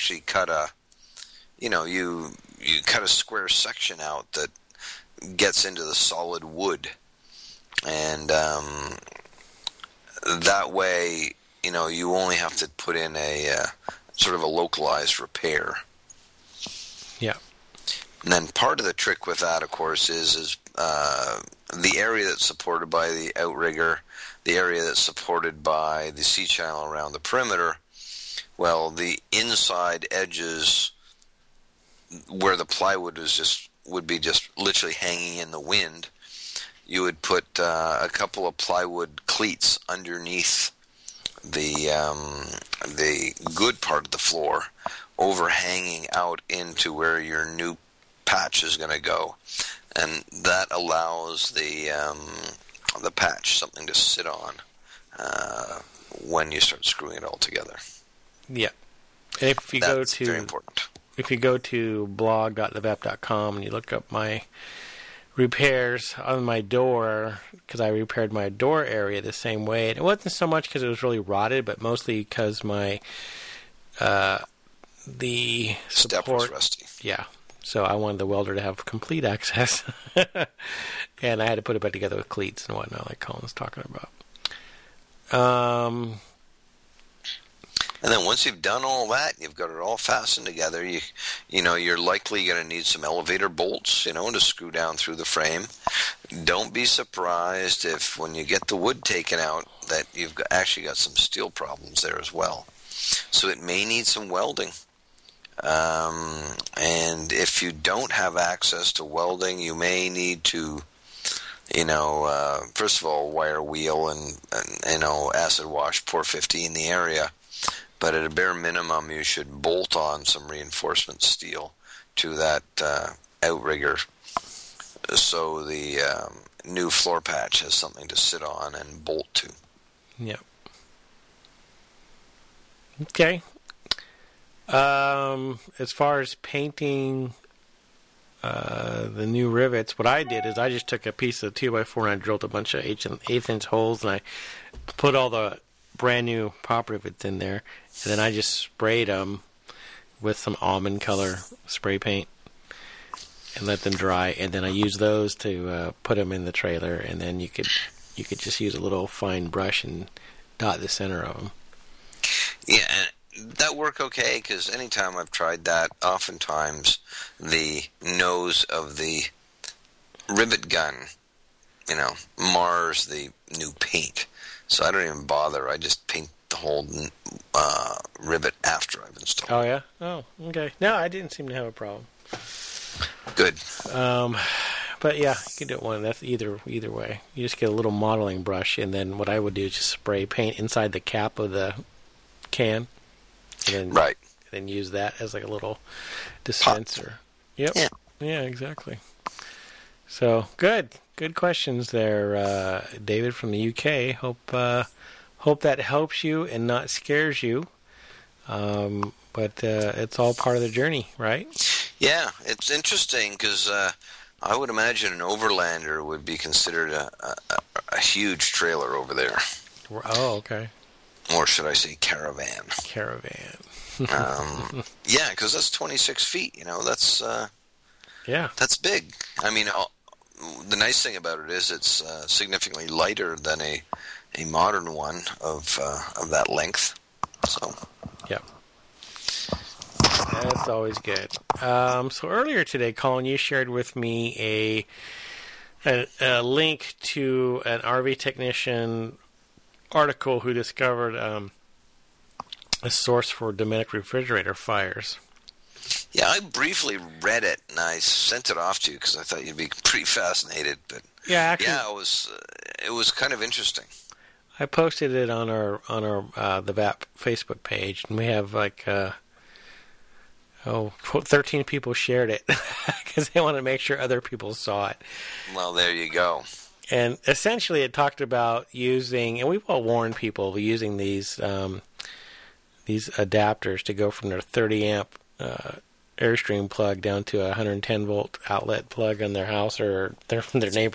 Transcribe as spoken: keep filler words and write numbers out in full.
actually cut a, you know, you you cut a square section out that gets into the solid wood, and um, that way, you know, you only have to put in a uh, sort of a localized repair. Yeah. And then part of the trick with that, of course, is is uh, the area that's supported by the outrigger, the area that's supported by the C-channel around the perimeter. Well, the inside edges where the plywood is just would be just literally hanging in the wind. You would put uh, a couple of plywood cleats underneath the um, the good part of the floor, overhanging out into where your new patch is going to go, and that allows the um, the patch something to sit on uh, when you start screwing it all together. Yeah. And if you That's go to very important. If you go to blog dot the vap dot com and you look up my repairs on my door, because I repaired my door area the same way, and it wasn't so much because it was really rotted, but mostly because my uh, the Step support was rusty. Yeah. So I wanted the welder to have complete access, and I had to put it back together with cleats and whatnot, like Colin's talking about. Um. And then once you've done all that, you've got it all fastened together, you you know, you're likely going to need some elevator bolts, you know, to screw down through the frame. Don't be surprised if when you get the wood taken out that you've got, actually got some steel problems there as well. So it may need some welding. Um, and if you don't have access to welding, you may need to, you know, uh, first of all, wire wheel and, and, you know, acid wash, pour fifty in the area. But at a bare minimum, you should bolt on some reinforcement steel to that uh, outrigger so the um, new floor patch has something to sit on and bolt to. Yep. Okay. Um, as far as painting uh, the new rivets, what I did is I just took a piece of two by four and I drilled a bunch of eighth inch holes, and I put all the brand new pop rivets in there, and then I just sprayed them with some almond color spray paint and let them dry, and then I used those to uh, put them in the trailer, and then you could you could just use a little fine brush and dot the center of them. Yeah, and that worked okay, because anytime I've tried that, oftentimes the nose of the rivet gun, you know, mars the new paint. So I don't even bother. I just paint the whole uh, rivet after I've installed. Oh, yeah? Oh, okay. No, I didn't seem to have a problem. Good. Um, but yeah, you can do it one. That's either either way. You just get a little modeling brush, and then what I would do is just spray paint inside the cap of the can, and then right. and then use that as like a little dispenser. Pop. Yep. Yeah. Yeah. Exactly. So good. Good questions there, uh, David from the U K. Hope uh, hope that helps you and not scares you. Um, but uh, it's all part of the journey, right? Yeah, it's interesting because uh, I would imagine an Overlander would be considered a, a, a huge trailer over there. Oh, okay. Or should I say caravan? Caravan. um, yeah, because that's twenty-six feet. You know, that's uh, yeah, that's big. I mean, I'll, the nice thing about it is it's uh, significantly lighter than a a modern one of uh, of that length. So, yeah, that's always good. Um, so earlier today, Colin, you shared with me a, a a link to an R V technician article who discovered um, a source for domestic refrigerator fires. Yeah, I briefly read it, and I sent it off to you because I thought you'd be pretty fascinated. But yeah, actually, yeah, it was uh, it was kind of interesting. I posted it on our on our uh, the V A P Facebook page, and we have like uh, oh thirteen people shared it because they want to make sure other people saw it. Well, there you go. And essentially, it talked about using, and we've all warned people using these um, these adapters to go from their thirty amp uh, Airstream plug down to a one hundred ten volt outlet plug in their house or their their neighbor's